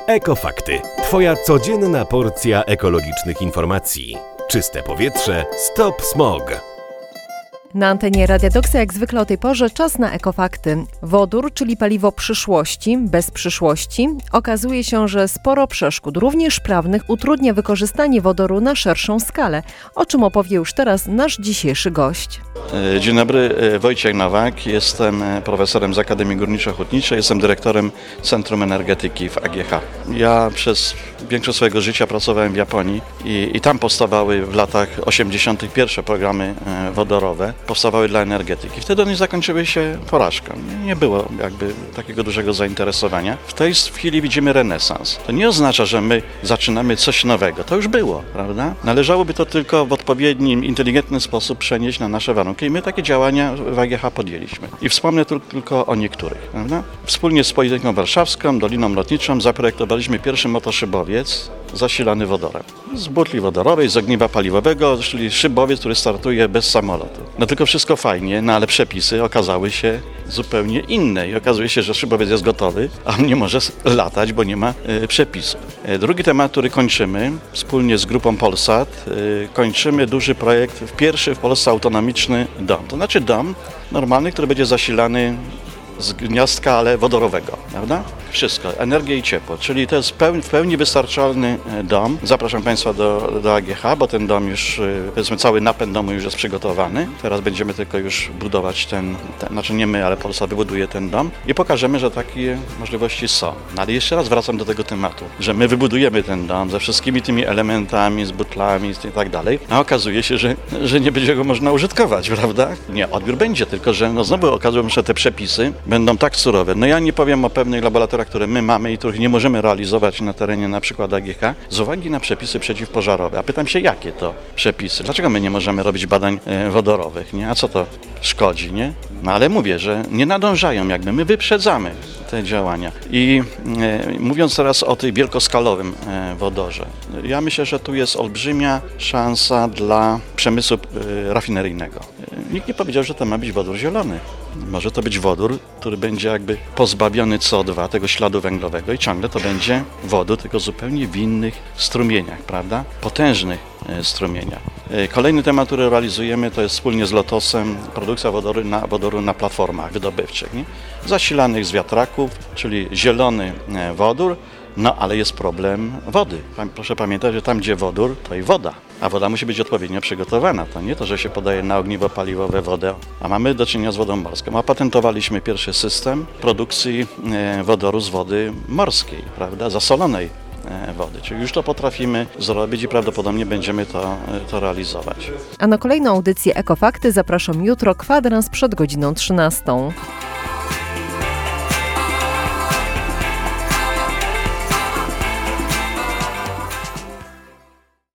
Ekofakty. Twoja codzienna porcja ekologicznych informacji. Czyste powietrze, stop smog. Na antenie Radia Doksa jak zwykle o tej porze czas na ekofakty. Wodór, czyli paliwo przyszłości, bez przyszłości. Okazuje się, że sporo przeszkód, również prawnych, utrudnia wykorzystanie wodoru na szerszą skalę, o czym opowie już teraz nasz dzisiejszy gość. Dzień dobry, Wojciech Nowak, jestem profesorem z Akademii Górniczo-Hutniczej, jestem dyrektorem Centrum Energetyki w AGH. Ja przez większość swojego życia pracowałem w Japonii i tam powstawały w latach 80. pierwsze programy wodorowe, powstawały dla energetyki. Wtedy one zakończyły się porażką. Nie było jakby takiego dużego zainteresowania. W tej chwili widzimy renesans. To nie oznacza, że my zaczynamy coś nowego. To już było, prawda? Należałoby to tylko w odpowiednim, inteligentny sposób przenieść na nasze warunki i my takie działania w AGH podjęliśmy. I wspomnę tylko o niektórych, prawda? Wspólnie z Politechniką Warszawską, Doliną Lotniczą zaprojektowaliśmy pierwszy motoszybowiec zasilany wodorem. Z butli wodorowej, z ogniwa paliwowego, czyli szybowiec, który startuje bez samolotu. No tylko wszystko fajnie, ale przepisy okazały się zupełnie inne i okazuje się, że szybowiec jest gotowy, a on nie może latać, bo nie ma przepisów. Drugi temat, który kończymy, wspólnie z grupą Polsat, kończymy duży projekt, pierwszy w Polsce autonomiczny dom. To znaczy dom normalny, który będzie zasilany z gniazdka, ale wodorowego, prawda? Wszystko, energię i ciepło, czyli to jest w pełni wystarczalny dom. Zapraszam Państwa do AGH, bo ten dom już, powiedzmy cały napęd domu już jest przygotowany. Teraz będziemy tylko już budować znaczy nie my, ale Polsat wybuduje ten dom i pokażemy, że takie możliwości są. No ale jeszcze raz wracam do tego tematu, że my wybudujemy ten dom ze wszystkimi tymi elementami, z butlami i tak dalej, a okazuje się, że nie będzie go można użytkować, prawda? Nie, odbiór będzie, tylko że znowu okazuje się, że te przepisy będą tak surowe. No ja nie powiem o pewnych laboratoriach, które my mamy i których nie możemy realizować na terenie na przykład AGH z uwagi na przepisy przeciwpożarowe. A pytam się, jakie to przepisy? Dlaczego my nie możemy robić badań wodorowych, nie? A co to szkodzi, nie? No ale mówię, że nie nadążają jakby, my wyprzedzamy te działania. I mówiąc teraz o tej wielkoskalowym wodorze, ja myślę, że tu jest olbrzymia szansa dla przemysłu rafineryjnego. Nikt nie powiedział, że to ma być wodór zielony. Może to być wodór, który będzie jakby pozbawiony CO2, tego śladu węglowego i ciągle to będzie wodór, tylko zupełnie w innych strumieniach, prawda? Potężnych strumieniach. Kolejny temat, który realizujemy, to jest wspólnie z Lotosem produkcja wodoru na platformach wydobywczych, nie? Zasilanych z wiatraków, czyli zielony wodór. No, ale jest problem wody. Proszę pamiętać, że tam, gdzie wodór, to i woda. A woda musi być odpowiednio przygotowana. To nie to, że się podaje na ogniwo paliwowe wodę, a mamy do czynienia z wodą morską. Opatentowaliśmy pierwszy system produkcji wodoru z wody morskiej, prawda, zasolonej wody. Czyli już to potrafimy zrobić i prawdopodobnie będziemy to realizować. A na kolejną audycję Ekofakty zapraszam jutro, kwadrans przed godziną 13.